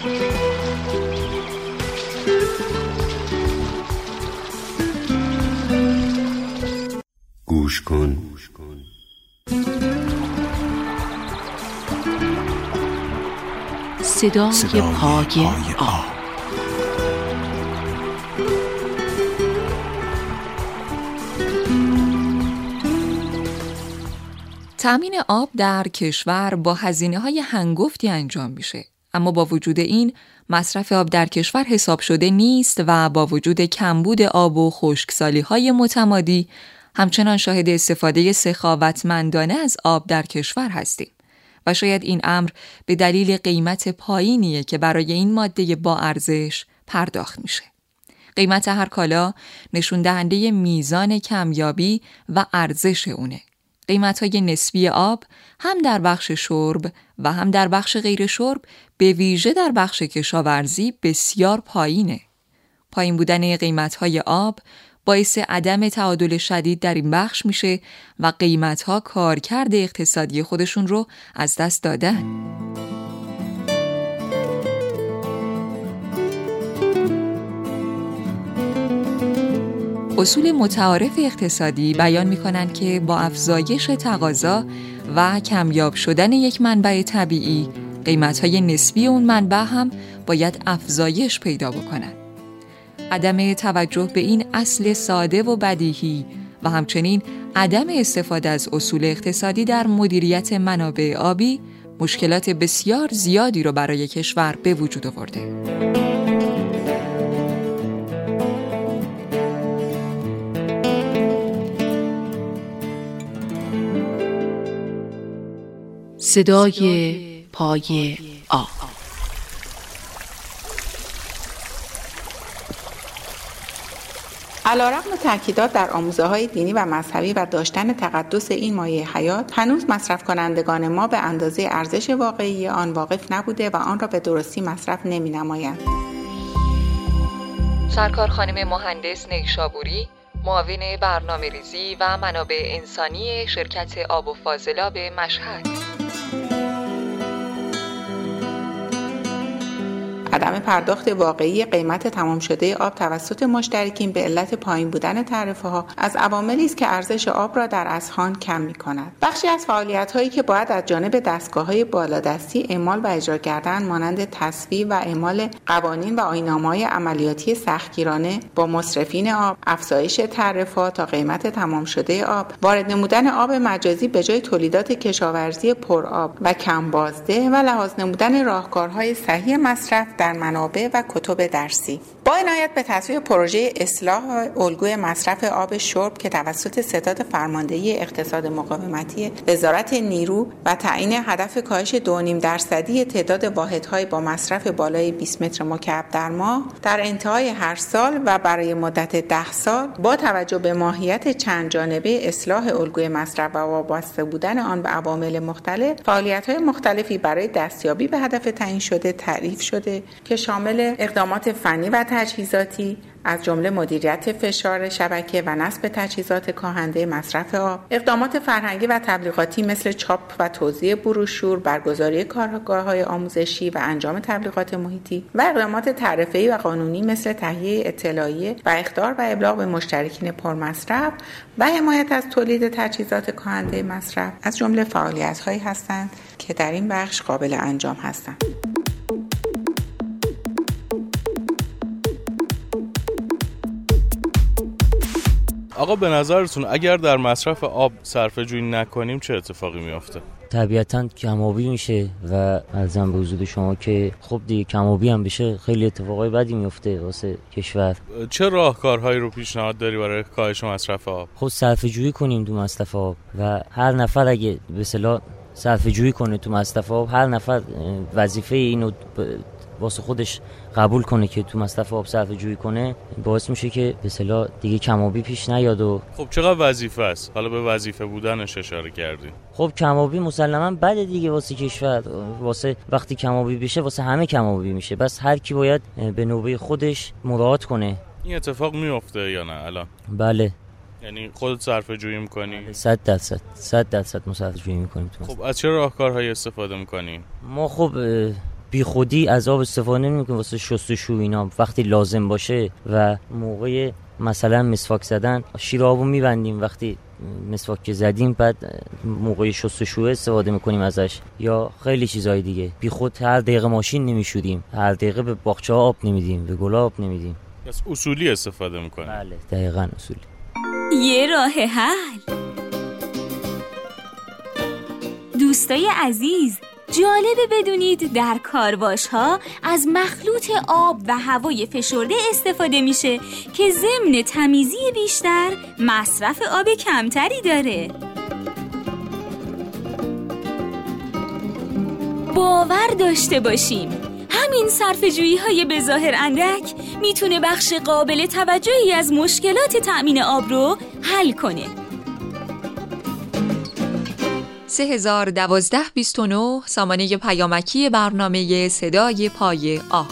گوش کن. صدای پای آب. تامین آب در کشور با هزینه‌های هنگفتی انجام میشه، اما با وجود این مصرف آب در کشور حساب شده نیست و با وجود کمبود آب و خشکسالی‌های متمادی همچنان شاهد استفاده سخاوتمندانه از آب در کشور هستیم و شاید این امر به دلیل قیمت پایینیه که برای این ماده با ارزش پرداخت میشه. قیمت هر کالا نشون دهنده میزان کمیابی و ارزش اونه. قیمت‌های نسبی آب هم در بخش شرب و هم در بخش غیر شرب به ویژه در بخش کشاورزی بسیار پایینه. پایین بودن قیمت‌های آب باعث عدم تعادل شدید در این بخش میشه و قیمت‌ها کارکرد اقتصادی خودشون رو از دست دادن. اصول متعارف اقتصادی بیان می‌کنند که با افزایش تقاضا و کمیاب شدن یک منبع طبیعی، قیمت‌های نسبی اون منبع هم باید افزایش پیدا بکنن. عدم توجه به این اصل ساده و بدیهی و همچنین عدم استفاده از اصول اقتصادی در مدیریت منابع آبی مشکلات بسیار زیادی رو برای کشور به وجود آورده. صدای پای آب. علیرغم تاکیدات در آموزه‌های دینی و مذهبی و داشتن تقدس این مایه حیات، هنوز مصرف کنندگان ما به اندازه ارزش واقعی آن واقف نبوده و آن را به درستی مصرف نمی‌نمایند. سرکار خانم مهندس نیشابوری، معاون برنامه‌ریزی و منابع انسانی شرکت آب و فاضلاب مشهد. عدم پرداخت واقعی قیمت تمام شده آب توسط مشترکین به علت پایین بودن تعرفه‌ها از عواملی است که ارزش آب را در اذهان کم می‌کند. بخشی از فعالیت‌هایی که باید از جانب دستگاه‌های بالادستی اعمال و اجرا کردن مانند تصویب و اعمال قوانین و آیین‌نامه‌های عملیاتی سختگیرانه با مصرفین آب، افزایش تعرفه‌ها تا قیمت تمام شده آب، وارد نمودن آب مجازی به جای تولیدات کشاورزی پرآب و کم بازده و لحاظ نمودن راهکارهای صحیح مصرف در منابع و کتب درسی. با عنایت به تصویب پروژه اصلاح الگوی مصرف آب شرب که توسط ستاد فرماندهی اقتصاد مقاومتی وزارت نیرو و تعیین هدف کاهش 2.5% تعداد واحدهای با مصرف بالای 20 متر مکعب در ماه در انتهای هر سال و برای مدت 10 سال با توجه به ماهیت چند جانبه اصلاح الگوی مصرف و وابسته بودن آن به عوامل مختلف، فعالیت‌های مختلفی برای دستیابی به هدف تعیین شده تعریف شده که شامل اقدامات فنی و تجهیزاتی از جمله مدیریت فشار شبکه و نصب تجهیزات کاهنده مصرف آب، اقدامات فرهنگی و تبلیغاتی مثل چاپ و توزیع بروشور، برگزاری کارگاه‌های آموزشی و انجام تبلیغات محیطی و اقدامات تعرفه‌ای و قانونی مثل تهیه اطلاعیه و اخطار و ابلاغ به مشترکین پرمصرف و حمایت از تولید تجهیزات کاهنده مصرف از جمله فعالیت‌هایی هستند که در این بخش قابل انجام هستند. آقا به نظرتون اگر در مصرف آب صرفه جویی نکنیم چه اتفاقی میافته؟ طبیعتاً کم‌آبی میشه و عرضم به حضور شما که خب دیگه کم‌آبی هم بشه خیلی اتفاقای بدی میفته واسه کشور. چه راهکارهایی رو پیشنهاد داری برای کاهش مصرف آب؟ خب صرفه جویی کنیم تو مصرف آب و هر نفر اگه به اصطلاح صرفه جویی کنه تو مصرف آب، هر نفر وظیفه اینو واسه خودش قبول کنه که تو مصرف آب صرفه جویی کنه، باعث میشه که به اصطلاح دیگه کم‌آبی پیش نیاد. و خب چقدر وظیفه است؟ حالا به وظیفه بودنش اشاره کردیم. خب کم‌آبی مسلماً بده دیگه واسه کشور، واسه وقتی کم‌آبی بشه واسه همه کم‌آبی میشه، بس هر کی باید به نوبه خودش مراعات کنه. این اتفاق میفته یا نه الان؟ بله. یعنی خودت صرفه جویی می‌کنی؟ 100% ما صرفه جویی می‌کنیم تو. خب از چه راهکارهایی استفاده می‌کنی؟ ما خب بی خودی از آب استفاده نمی‌کنیم واسه شستشو اینا. وقتی لازم باشه و موقع مثلا مسواک زدن شیر آبو میبندیم، وقتی مسواک زدیم بعد موقع شستشو استفاده میکنیم ازش، یا خیلی چیزای دیگه. بی خود هر دقیقه ماشین نمیشوریم، هر دقیقه به باغچه‌ها آب نمیدیم، به گل‌ها آب نمیدیم. پس اصولی استفاده میکنیم. بله دقیقاً اصولی. یه راه حل. دوستای عزیز، جالبه بدونید در کارواش‌ها از مخلوط آب و هوای فشرده استفاده میشه که ضمن تمیزی بیشتر مصرف آب کمتری داره. باور داشته باشیم همین صرفه‌جویی‌های به ظاهر اندک میتونه بخش قابل توجهی از مشکلات تأمین آب رو حل کنه. 3012-29 سامانه پیامکی برنامه صدای پای آب.